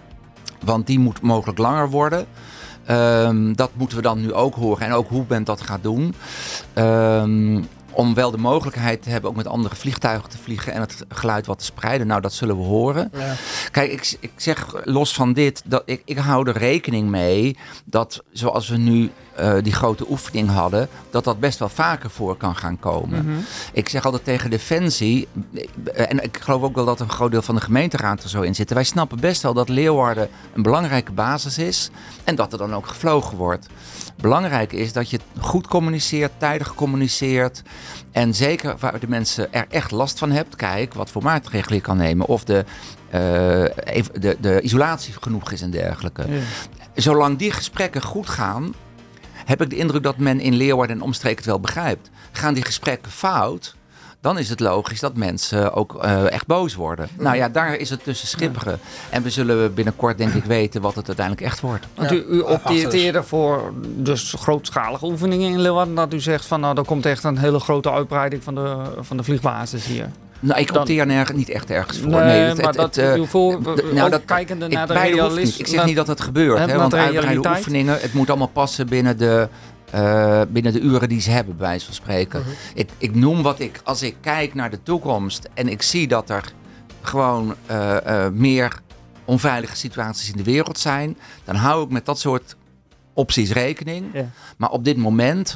want die moet mogelijk langer worden. Um, dat moeten we dan nu ook horen en ook hoe men dat gaat doen. Um, om wel de mogelijkheid te hebben ook met andere vliegtuigen te vliegen en het geluid wat te spreiden. Nou, dat zullen we horen. Ja. Kijk, ik, ik zeg los van dit, dat ik, ik hou er rekening mee dat zoals we nu uh, die grote oefening hadden, dat dat best wel vaker voor kan gaan komen. Mm-hmm. Ik zeg altijd tegen Defensie, en ik geloof ook wel dat een groot deel van de gemeenteraad er zo in zit. Wij snappen best wel dat Leeuwarden een belangrijke basis is en dat er dan ook gevlogen wordt. Belangrijk is dat je goed communiceert, tijdig communiceert. En zeker waar de mensen er echt last van hebt, kijk wat voor maatregelen je kan nemen. Of de, uh, de, de isolatie genoeg is en dergelijke. Ja. Zolang die gesprekken goed gaan, heb ik de indruk dat men in Leeuwarden en omstreken het wel begrijpt. Gaan die gesprekken fout, dan is het logisch dat mensen ook uh, echt boos worden. Mm. Nou ja, daar is het tussen schipperen. Ja. En we zullen binnenkort denk ik weten wat het uiteindelijk echt wordt. Want u, u opteert eerder voor dus grootschalige oefeningen in Leeuwarden. Dat u zegt van nou, er komt echt een hele grote uitbreiding van de, van de vliegbasis hier. Nou, ik opteer nergens, niet echt ergens voor. Nee, nee het, maar het, dat, het, uh, voor, nou, dat, kijkende ik, naar de realisme. Ik zeg niet dat het gebeurt, hè, want uitbreide oefeningen, het moet allemaal passen binnen de, uh, binnen de uren die ze hebben, bij wijze van spreken. Uh-huh. ik, ik noem wat ik, als ik kijk naar de toekomst en ik zie dat er gewoon uh, uh, meer onveilige situaties in de wereld zijn, dan hou ik met dat soort opties rekening. Yeah. Maar op dit moment,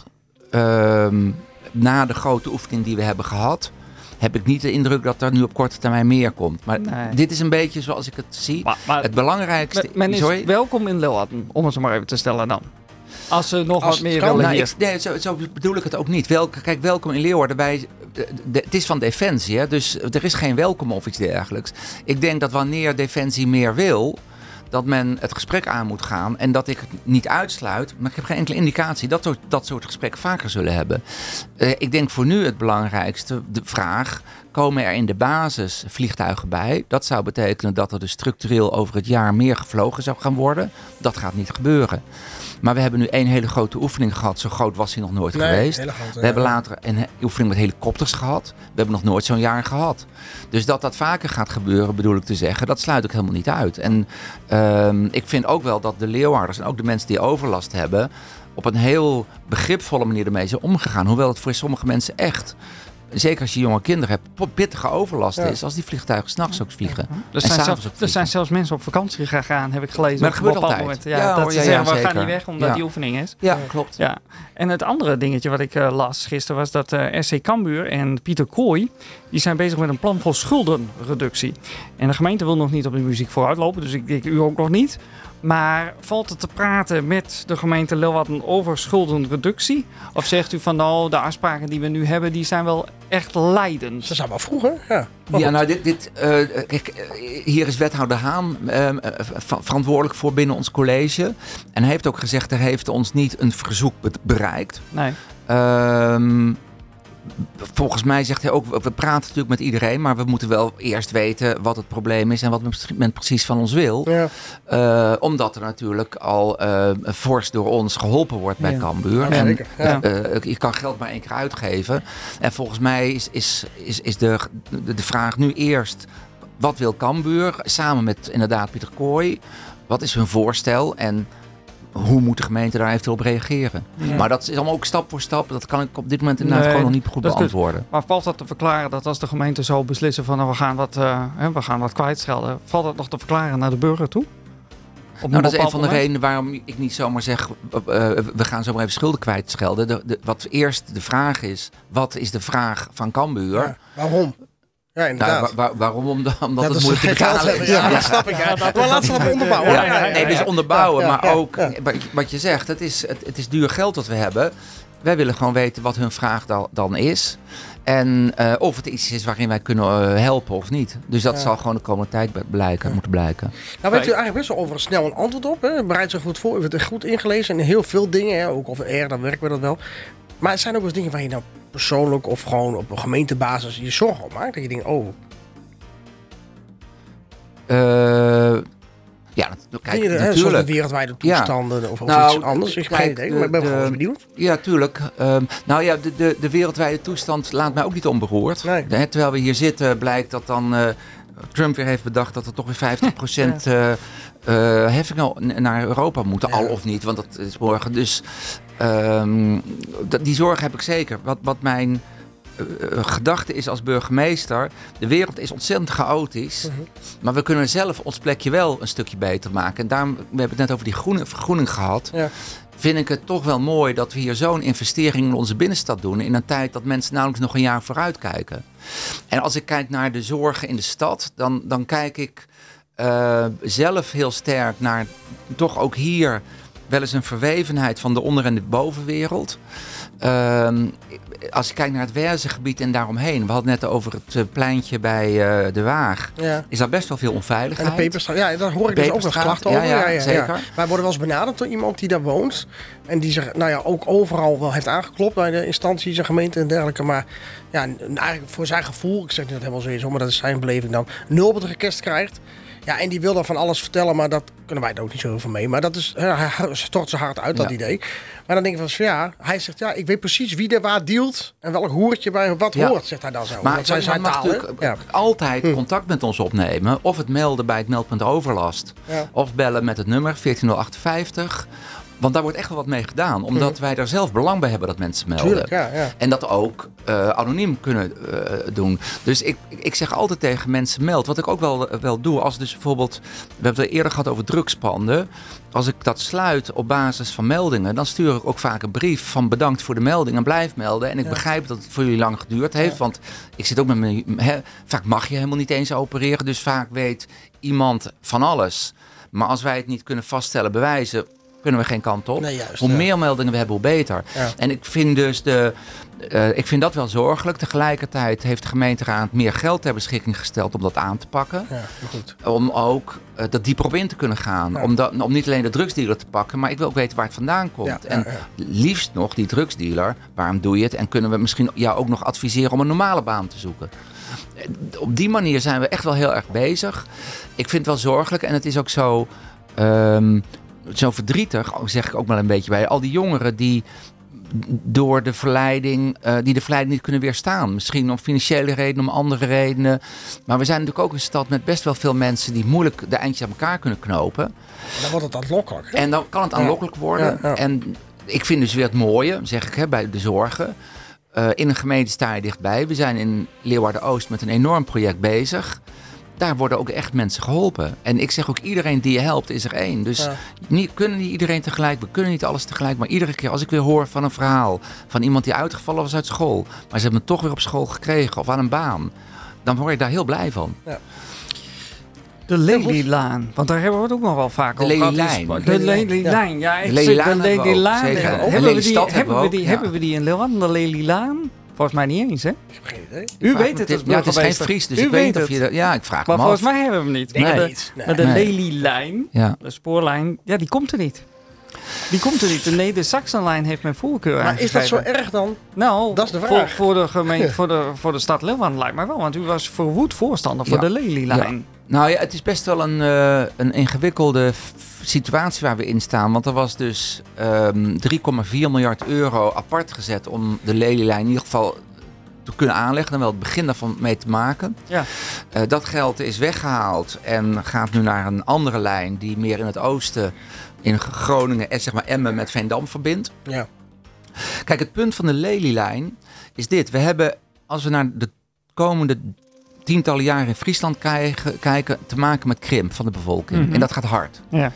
uh, na de grote oefening die we hebben gehad, heb ik niet de indruk dat er nu op korte termijn meer komt. Maar nee. dit is een beetje zoals ik het zie. Maar, maar het belangrijkste... Men is sorry? welkom in Leeuwarden, om het zo maar even te stellen dan. Als ze nog als wat meer willen nou, hier. Ik, nee, zo, zo bedoel ik het ook niet. Welk, kijk, welkom in Leeuwarden. Wij, de, de, het is van Defensie, hè, dus er is geen welkom of iets dergelijks. Ik denk dat wanneer Defensie meer wil, dat men het gesprek aan moet gaan en dat ik het niet uitsluit, maar ik heb geen enkele indicatie dat we dat soort gesprekken vaker zullen hebben. Uh, ik denk voor nu het belangrijkste, de vraag, komen er in de basis vliegtuigen bij? Dat zou betekenen dat er dus structureel over het jaar meer gevlogen zou gaan worden. Dat gaat niet gebeuren. Maar we hebben nu één hele grote oefening gehad. Zo groot was hij nog nooit nee, geweest. Grote, we ja. hebben later een oefening met helikopters gehad. We hebben nog nooit zo'n jaar gehad. Dus dat dat vaker gaat gebeuren, bedoel ik te zeggen, dat sluit ik helemaal niet uit. En uh, ik vind ook wel dat de Leeuwarders en ook de mensen die overlast hebben, op een heel begripvolle manier ermee zijn omgegaan. Hoewel het voor sommige mensen echt, zeker als je jonge kinderen hebt, pittige overlast ja. is als die vliegtuigen 's nachts ook vliegen. Ja. Er, zijn zelfs, er zijn zelfs mensen op vakantie gegaan, heb ik gelezen. Maar dat gebeurt altijd. Moment. Ja, ja, dat hoor, ze ja, zeggen, ja, we gaan niet weg omdat ja. die oefening is. Ja, klopt. Ja. En het andere dingetje wat ik uh, las gisteren was dat uh, R C Cambuur en Pieter Kooi, die zijn bezig met een plan voor schuldenreductie. En de gemeente wil nog niet op de muziek vooruitlopen, dus ik denk u ook nog niet. Maar valt het te praten met de gemeente Leeuwarden over schuldenreductie? Of zegt u van nou, de afspraken die we nu hebben, die zijn wel echt leidend? Ze zijn wel vroeger, ja. Oh, ja, nou, dit, dit, uh, kijk, hier is wethouder Haan uh, verantwoordelijk voor binnen ons college. En hij heeft ook gezegd, er heeft ons niet een verzoek bereikt. Nee. Um, Volgens mij zegt hij ook, we praten natuurlijk met iedereen, maar we moeten wel eerst weten wat het probleem is en wat men precies van ons wil. Ja. Uh, omdat er natuurlijk al uh, fors door ons geholpen wordt bij ja. Cambuur. Ja, en ja. uh, je kan geld maar één keer uitgeven. En volgens mij is, is, is, is de, de, de vraag nu eerst, wat wil Cambuur? Samen met inderdaad Pieter Kooi. Wat is hun voorstel? En hoe moet de gemeente daar eventueel op reageren? Ja. Maar dat is allemaal ook stap voor stap. Dat kan ik op dit moment inderdaad nee, gewoon nog niet goed beantwoorden. Is, maar valt dat te verklaren dat als de gemeente zou beslissen van nou, we gaan wat, uh, we gaan wat kwijtschelden, valt dat nog te verklaren naar de burger toe? Op nou, dat is een van de moment? redenen waarom ik niet zomaar zeg, uh, we gaan zomaar even schulden kwijtschelden. De, de, wat eerst de vraag is, wat is de vraag van Cambuur? Ja, waarom? Ja, inderdaad. Nou, waar, waarom? Omdat, omdat ja, het moeilijk te betalen is. Ja, ja, dat snap ik. Ja. Ja, maar laten we dat onderbouwen. Ja, ja, ja, ja, nee, dus onderbouwen, ja, ja, maar ook, ja. wat je zegt, het is, het, het is duur geld dat we hebben. Wij willen gewoon weten wat hun vraag dan, dan is. En uh, of het iets is waarin wij kunnen uh, helpen of niet. Dus dat ja. zal gewoon de komende tijd blijken, ja. moeten blijken. Nou, weet u eigenlijk best wel over een snel een antwoord op. Hè? Bereidt zich goed voor. U heeft het goed ingelezen. En heel veel dingen, hè? Ook over R, dan werken we dat wel. Maar er zijn ook wel eens dingen waar je nou persoonlijk of gewoon op een gemeentebasis je zorgen op maakt. Dat je denkt, oh. Uh, ja, kijk, je, natuurlijk. Zoals de wereldwijde toestanden ja. of, of nou, iets anders. Ik heb geen idee, maar ik ben de, gewoon benieuwd. Ja, tuurlijk. Um, nou ja, de, de, de wereldwijde toestand laat mij ook niet onberoerd. Nee. De, terwijl we hier zitten, blijkt dat dan uh, Trump weer heeft bedacht dat er toch weer vijftig procent ja. uh, uh, heffingen naar Europa moeten, ja. al of niet. Want dat is morgen. Dus um, dat, die zorg heb ik zeker. Wat, wat mijn uh, gedachte is als burgemeester, de wereld is ontzettend chaotisch. Uh-huh. Maar we kunnen zelf ons plekje wel een stukje beter maken. En daarom, we hebben het net over die groene, vergroening gehad. Ja. Vind ik het toch wel mooi dat we hier zo'n investering in onze binnenstad doen. In een tijd dat mensen namelijk nog een jaar vooruit kijken. En als ik kijk naar de zorgen in de stad, dan, dan kijk ik uh, zelf heel sterk naar toch ook hier wel eens een verwevenheid van de onder- en de bovenwereld. Uh, als je kijkt naar het Werzegebied en daaromheen. We hadden net over het uh, pleintje bij uh, De Waag. Ja. Is daar best wel veel onveiligheid. En de Peperstraat. Ja, daar hoor ik dus ook wel klachten over. Ja, ja, ja, ja, zeker. Ja. Wij worden wel eens benaderd door iemand die daar woont. En die zich nou ja, ook overal wel heeft aangeklopt bij de instanties en gemeenten en dergelijke. Maar ja, eigenlijk voor zijn gevoel, ik zeg niet dat helemaal zo is, maar dat is zijn beleving dan, nul op het rekest krijgt. Ja, en die wil dan van alles vertellen, maar dat kunnen wij er ook niet zo heel veel mee. Maar dat is, hij stort zijn hart uit, dat ja. idee. Maar dan denk ik van, ja, hij zegt, ja, ik weet precies wie er waar dealt en welk hoertje bij wat ja. hoort, zegt hij dan zo. Maar dat zijn zijn mag taal, natuurlijk ja. altijd hm. contact met ons opnemen. Of het melden bij het meldpunt overlast. Ja. Of bellen met het nummer veertien nul achtenvijftig. Want daar wordt echt wel wat mee gedaan. Omdat mm-hmm. wij daar zelf belang bij hebben dat mensen melden. Tuurlijk, ja, ja. En dat ook uh, anoniem kunnen uh, doen. Dus ik, ik zeg altijd tegen mensen meld. Wat ik ook wel, wel doe. Als dus bijvoorbeeld, we hebben het eerder gehad over drugspanden. Als ik dat sluit op basis van meldingen. Dan stuur ik ook vaak een brief van bedankt voor de melding. En blijf melden. En ik ja. begrijp dat het voor jullie lang geduurd heeft. Ja. Want ik zit ook met mijn... He, vaak mag je helemaal niet eens opereren. Dus vaak weet iemand van alles. Maar als wij het niet kunnen vaststellen, bewijzen... kunnen we geen kant op. Nee, juist, hoe ja. meer meldingen we hebben, hoe beter. Ja. En ik vind dus de, uh, ik vind dat wel zorgelijk. Tegelijkertijd heeft de gemeenteraad meer geld ter beschikking gesteld om dat aan te pakken. Ja, goed. Om ook uh, dat dieper op in te kunnen gaan. Ja. Om, dat, om niet alleen de drugsdealer te pakken, maar ik wil ook weten waar het vandaan komt. Ja, en ja, ja. liefst nog die drugsdealer, waarom doe je het? En kunnen we misschien jou ook nog adviseren om een normale baan te zoeken. Op die manier zijn we echt wel heel erg bezig. Ik vind het wel zorgelijk en het is ook zo... Um, Zo verdrietig, zeg ik ook wel een beetje bij. Al die jongeren die door de verleiding, uh, die de verleiding niet kunnen weerstaan. Misschien om financiële redenen, om andere redenen. Maar we zijn natuurlijk ook een stad met best wel veel mensen die moeilijk de eindjes aan elkaar kunnen knopen. En dan wordt het aanlokkelijk. Hè? En dan kan het aanlokkelijk worden. Ja, ja. En ik vind dus weer het mooie, zeg ik, hè, bij de zorgen. Uh, in een gemeente sta je dichtbij. We zijn in Leeuwarden-Oost met een enorm project bezig. Daar worden ook echt mensen geholpen. En ik zeg ook, iedereen die je helpt is er één. Dus ja. niet, kunnen niet iedereen tegelijk, we kunnen niet alles tegelijk. Maar iedere keer als ik weer hoor van een verhaal van iemand die uitgevallen was uit school. Maar ze hebben hem toch weer op school gekregen of aan een baan. Dan word ik daar heel blij van. Ja. De Lelylaan, want daar hebben we het ook nog wel vaak over gehad. De Lelylaan, ja. De Lelylaan, de Lelylaan. Hebben we die, hebben we die, hebben we die in Leeuwarden, de Lelylaan? Volgens mij niet eens, hè? Ik heb geen idee. U weet het, het ja, het is geen Fries, dus U ik weet niet of je... Dat, ja, ik vraag maar me volgens af. mij hebben we hem niet. Nee, maar de, niet. Nee. maar de nee. Lelylijn, ja. de spoorlijn, ja, die komt er niet. Die komt er niet. De Neder-Saxenlijn heeft mijn voorkeur Maar aangegeven. is dat zo erg dan? Nou, dat is de vraag. Voor, voor, de gemeente, voor, de, voor de stad Leeuwarden lijkt mij wel. Want u was verwoed voorstander voor ja. de Lelylijn. Ja. Nou ja, het is best wel een, uh, een ingewikkelde f- situatie waar we in staan. Want er was dus um, drie komma vier miljard euro apart gezet om de Lelylijn in ieder geval te kunnen aanleggen en wel het begin daarvan mee te maken. Ja. Uh, dat geld is weggehaald en gaat nu naar een andere lijn die meer in het oosten, in Groningen en zeg maar Emmen met Veendam verbindt. Ja. Kijk, het punt van de Lelylijn is dit. We hebben, als we naar de komende tientallen jaren in Friesland kijken, kijken te maken met krimp van de bevolking. Mm-hmm. En dat gaat hard. Ja.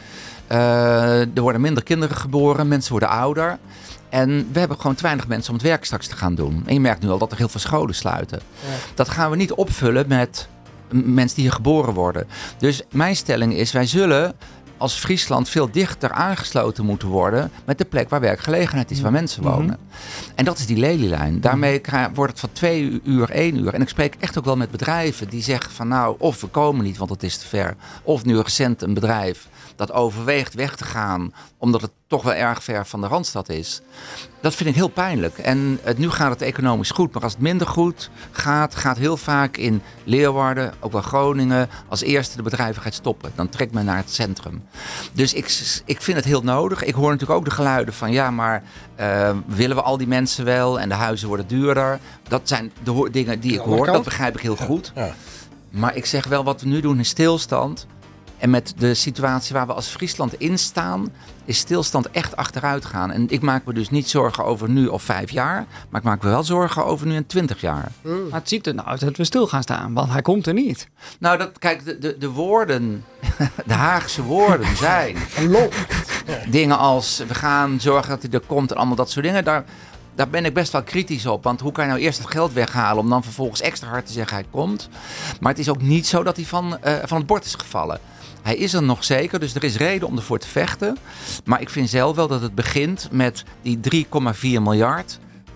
Uh, er worden minder kinderen geboren, mensen worden ouder. En we hebben gewoon te weinig mensen om het werk straks te gaan doen. En je merkt nu al dat er heel veel scholen sluiten. Ja. Dat gaan we niet opvullen met mensen die hier geboren worden. Dus mijn stelling is, wij zullen als Friesland veel dichter aangesloten moeten worden met de plek waar werkgelegenheid is, waar mensen wonen. Mm-hmm. En dat is die Lelylijn. Daarmee wordt het van twee uur, één uur. En ik spreek echt ook wel met bedrijven die zeggen van nou, of we komen niet, want het is te ver. Of nu recent een bedrijf dat overweegt weg te gaan, omdat het toch wel erg ver van de Randstad is. Dat vind ik heel pijnlijk. En het, nu gaat het economisch goed, maar als het minder goed gaat, gaat heel vaak in Leeuwarden, ook wel Groningen, als eerste de bedrijvigheid stoppen. Dan trekt men naar het centrum. Dus ik, ik vind het heel nodig. Ik hoor natuurlijk ook de geluiden van ja, maar uh, willen we al die mensen wel en de huizen worden duurder. Dat zijn de ho- dingen die ik hoor. Dat begrijp ik heel goed. Ja. Maar ik zeg wel, wat we nu doen is stilstand. En met de situatie waar we als Friesland in staan, is stilstand echt achteruit gaan. En ik maak me dus niet zorgen over nu of vijf jaar, maar ik maak me wel zorgen over nu en twintig jaar. Mm. Maar het ziet er nou uit dat we stil gaan staan, want hij komt er niet. Nou, dat, kijk, de, de, de woorden, de Haagse woorden zijn dingen als we gaan zorgen dat hij er komt en allemaal dat soort dingen. Daar, daar ben ik best wel kritisch op. Want hoe kan je nou eerst het geld weghalen om dan vervolgens extra hard te zeggen hij komt. Maar het is ook niet zo dat hij van, uh, van het bord is gevallen. Hij is er nog zeker, dus er is reden om ervoor te vechten. Maar ik vind zelf wel dat het begint met die drie komma vier miljard.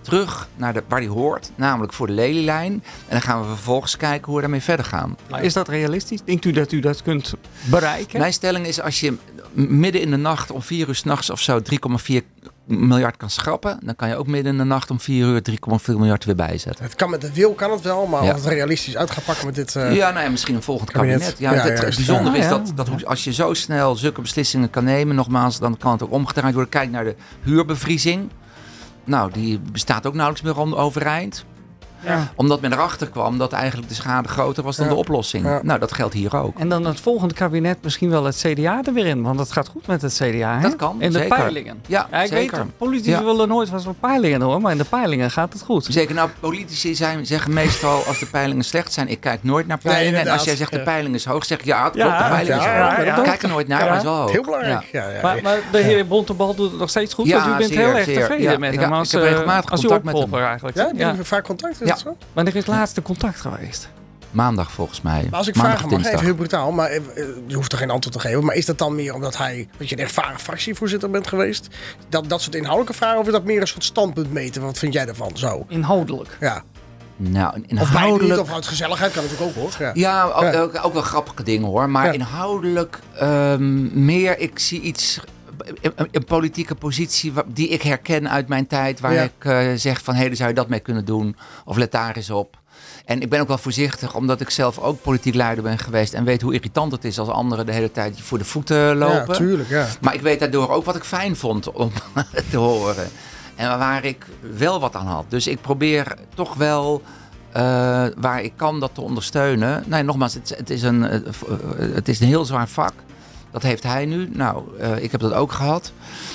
terug naar de, waar die hoort, namelijk voor de lelielijn. En dan gaan we vervolgens kijken hoe we daarmee verder gaan. Maar is dat realistisch? Denkt u dat u dat kunt bereiken? Mijn stelling is, als je midden in de nacht om vier uur 's nachts of zo drie komma vier miljard kan schrappen, dan kan je ook midden in de nacht om vier uur drie komma vier miljard weer bijzetten. Het kan met de wil, kan het wel, maar Ja. als het realistisch uit gaat pakken met dit... Uh, Ja, nou ja, misschien een volgend kabinet. kabinet. Ja, Ja, het, het juist. bijzondere Ja, is ja. dat, dat hoe- als je zo snel zulke beslissingen kan nemen, nogmaals, dan kan het ook omgedraaid worden. Kijk naar de huurbevriezing. Nou, die bestaat ook nauwelijks meer on- overeind. Ja. Omdat men erachter kwam dat eigenlijk de schade groter was dan Ja. de oplossing. Ja. Nou, dat geldt hier ook. En dan het volgende kabinet misschien wel het C D A er weer in. Want het gaat goed met het C D A. Hè? Dat kan, In de zeker. peilingen. Ja, Ja, ik zeker. weet, politici Ja. willen nooit wat van peilingen hoor. Maar in de peilingen gaat het goed. Zeker, nou, politici zijn, zeggen meestal als de peilingen slecht zijn, ik kijk nooit naar Nee, peilingen. en als inderdaad. jij zegt de Ja. peiling is hoog, zeg ik ja, het Ja, klopt, de peiling is ja, hoog. ja, ja. Ik kijk er nooit naar, Ja. maar het is wel hoog. heel belangrijk. Ja. Ja. Ja, Maar, ja. maar de heer Bontebal doet het nog steeds goed. Ja, want u bent zeer, heel erg zeer. tevreden Ja, met ik hem heb- als, ik heb eh, regelmatig als uw contact met hem. opvolger eigenlijk. Ja, Ja. heb je vaak contact? Is Ja. dat zo? Wanneer is het laatste contact geweest? Maandag volgens mij. Maar als ik Maandag vragen of mag, dinsdag. even heel brutaal, maar eh, eh, je hoeft er geen antwoord te geven. Maar is dat dan meer omdat hij dat je een ervaren fractievoorzitter bent geweest? Dat, dat soort inhoudelijke vragen? Of is dat meer een soort standpunt meten? Wat vind jij daarvan? Zo. Inhoudelijk. Ja. Nou, Of beide inhoudelijk... niet, of uit gezelligheid kan natuurlijk ook hoor. Ja. Ja, ook, Ja. Ook, ook wel grappige dingen hoor. Maar Ja. inhoudelijk ehm, meer, ik zie iets, een, een politieke positie wa- die ik herken uit mijn tijd. Waar Ja. ik eh, zeg van, hé, hey, daar zou je dat mee kunnen doen. Of let daar eens op. En ik ben ook wel voorzichtig, omdat ik zelf ook politiek leider ben geweest. En weet hoe irritant het is als anderen de hele tijd je voor de voeten lopen. Ja, tuurlijk. Ja. Maar ik weet daardoor ook wat ik fijn vond om te horen. En waar ik wel wat aan had. Dus ik probeer toch wel, uh, waar ik kan, dat te ondersteunen. Nee, nogmaals, het, het, is een, uh, het is een heel zwaar vak. Dat heeft hij nu. Nou, uh, ik heb dat ook gehad.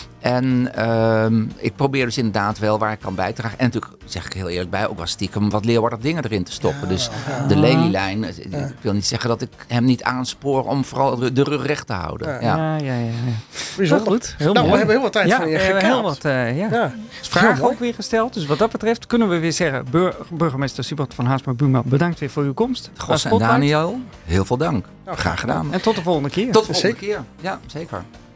En uh, ik probeer dus inderdaad wel waar ik kan bijdragen. En natuurlijk, zeg ik heel eerlijk bij, ook wel stiekem wat Leeuwardig dingen erin te stoppen. Ja, dus ja. de lelielijn. Ja. Ik wil niet zeggen dat ik hem niet aanspoor om vooral de rug recht te houden. Ja. Ja. Ja, ja, ja. ja. Bijzonder. Heel goed. Heel Nou, we mooi. hebben heel wat tijd ja, van je we hebben gekaapt. heel wat, uh, ja. Ja. Vragen Heel mooi. ook weer gesteld. Dus wat dat betreft kunnen we weer zeggen... Bur- burgemeester Siebert van Haarsma-Buma, bedankt weer voor uw komst. Gos en Spotlight. Daniel, heel veel dank. Nou, Graag gedaan. En tot de volgende keer. Tot de volgende Zeker. keer. Ja, zeker.